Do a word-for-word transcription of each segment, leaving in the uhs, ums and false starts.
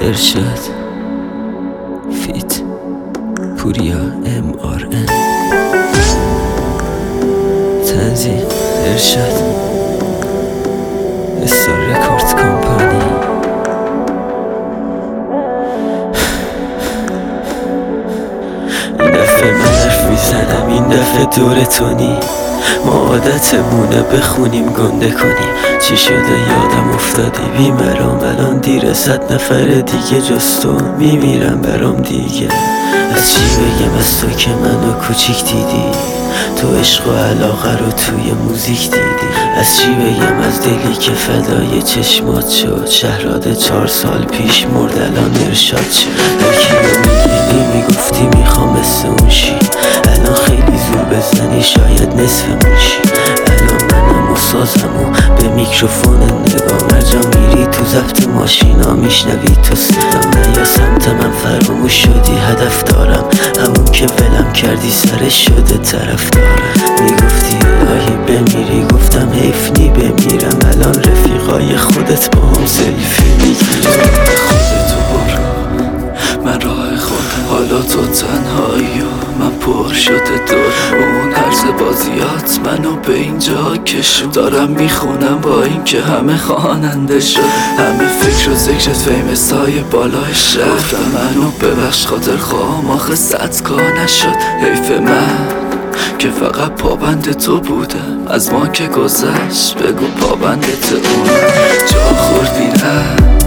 ارشاد فیت پوریا ام آر ان تنظیم ارشاد استار رکورد کمپانی. این دفعه من حرف میزنم، این دفعه دور تونی. ما عادتمونه بخونیم گنده کنیم. چی شده یادم افتادی بیمرام، الان دیره، صد نفر دیگه جز تو میمیرم برام دیگه. از چی بگم از تو که منو کوچیک دیدی، تو عشق و علاقه رو توی موزیک دیدی. از چی بگم از دلی که فدای چشمات شد، شهراد چهار سال پیش مرد الان ارشاد شد. یکی رو میبینی میگفتی میخوام مثل اون شی، الان خیلی زور بزنی شاید نصفمون شی. الان منم و سازم و به میکروفون نگاه، مرجا میری تو ضبط ماشینا میشنوی تو صدام. نه یا سمت من فراموش شدی، هدف دارم همون که ولم کردی سرش شده طرف دارم. میگفتی الهی بمیری، گفتم حیف نی بمیرم. الان رفیقای خودت با هم سلفی میگیرم. خودتو برو من راه خودم، حالا تو تنهایی و من پر شده دور. اون عرض بازیات منو به اینجا کشون، دارم میخونم با این که همه خواننده شد. همه فکر و ذکرت فیمس های بالای شهر، منو ببخش خاطر خواهم آخه صدکا نشد. حیف من که فقط پابند تو بودم، از ما که گذشت بگو پابندت اونم. جا خوردی نه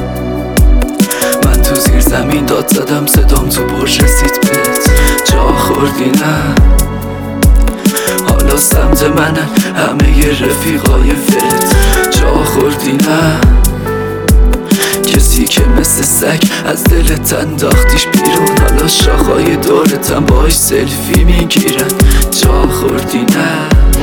من تو زیر زمین داد زدم، صدام تو برج رسید بهت. جا خوردی نه حالا سمت منن همه ی رفیقای فت. جا خوردی نه کسی که مثل سگ از دلت انداختیش بیرون، حالا شاخهای دورتم باش سلفی میگیرن. جا خوردی نه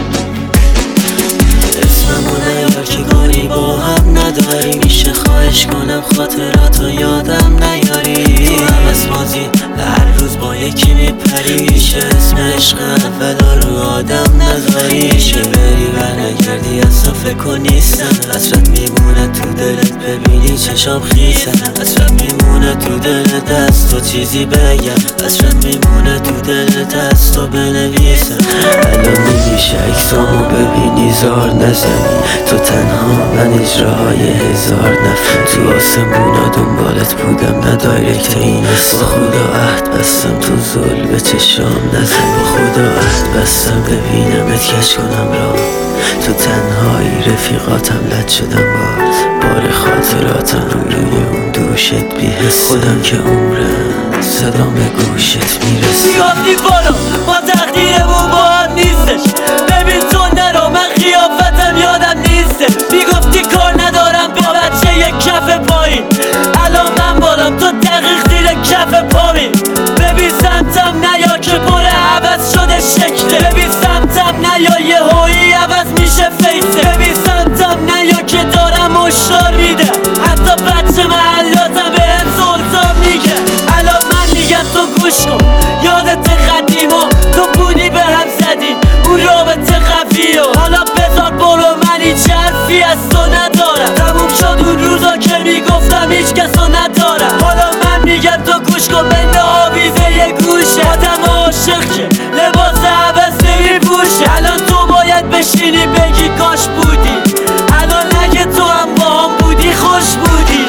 اسممونه یار که گاری با هم نداری، میشه خواهش کنم خاطراتو یادم نیاری. تو هم از بازی هر روز با یکی میپری، میشه اسم عشق اولا رو آدم نذاری. میشه بری و نگردی اصلا فکر کن نیستم، حسرت میمونه تو دلت ببینی چشام خیسم. حسرت میمونه تو دلت از تو چیزی بگم، حسرت میمونه تو دلت از تو بنویسم. الان نمیشه اکسامو ببینی زار نزنی، تو تنها من اجراهای هزار نفر. تو آسمونا دنبالت بودم نه دایرکت این است. با خدا عهد بستم تو زل به چشام نزن، با خدا عهد بستم ببینمت کش کنم را. تو تنهایی رفیقاتم لد شدم باز، بار خاطراتم روی روی اون دوشت بیهست. خودم که عمرم صدام به گوشت میرسه. میگفتی برو ما تقدیرمون با هم نیستش، ببین تو نرو من خیافتم یادم نیسته. میگفتی کار ندارم با بچه یک کف پایین، الان من بالام تو دقیق زیر کف پامین. ببین سمتم نیا که پر عوض شده شکله، ببین سمتم نیا یه هایی عوض میشه فیسه. ببین سمتم نیا که دارم اشتار میده، حتی بچه محلاتم به هم سلطان میگه. الان من میگم تو گوش کن یادت قدیما، تو بودی به هم زدی اون رابطه قوی و حالا بذار برو من هیچ حرفی از تو ندارم. تموم شد اون روزا که میگفتم هیچ کسو ندارم. حالا من میگم تو گوش کن بین آویزه یه گوشه، آدم عاشق که لباس عوض نمیپوشه. الان تو باید بشینی بگی کاش بودی، الان اگه تو هم با هم بودی خوش بودی.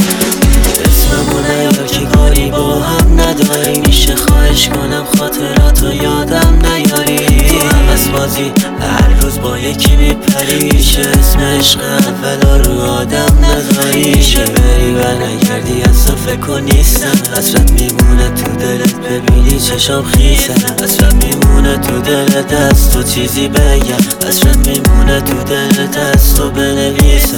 اسممونه یار که گاری با هم نداری، میشه خواهش کنم خاطراتو یادم نیاری. تو هم از بازی هر روز با یکی میپری، میشه اسم عشق اولا رو آدم نذاری. میشه بری و نگردی اصلا فکر کن نیستم، حسرت میمونه تو دلت ببینی چشام خیسم. حسرت میمونه تو دلت از تو چیزی بگم، حسرت میمونه تو دلت از تو بنویسم.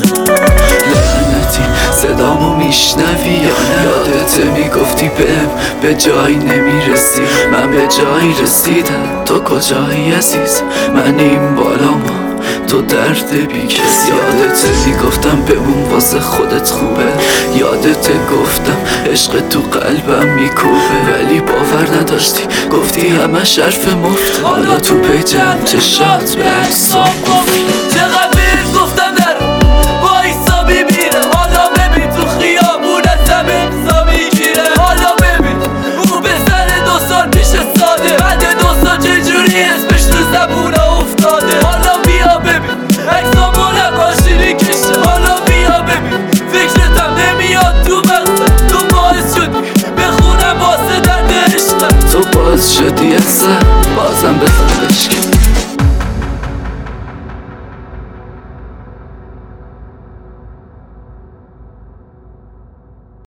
لعنتی صدامو میشنوی یا نه؟ یادت میگفتی بهم به جایی نمیرسی، من به جایی رسیدم. تو کجایی عزیز؟ من این بالام تو درد بی کس. یادت میگفتم بمون واسه خودت خوبه، یادت گفتم عشق تو قلبم میکوبه، ولی باور نداشتی گفتی همه حرف مفته. حالا تو پیجم چشات به عکسام قفل. چقدر بهت گفتم در وایسا ببینم، حالا ببین تو خیابون ازم امضا میگیرم. بازم بزن بشکن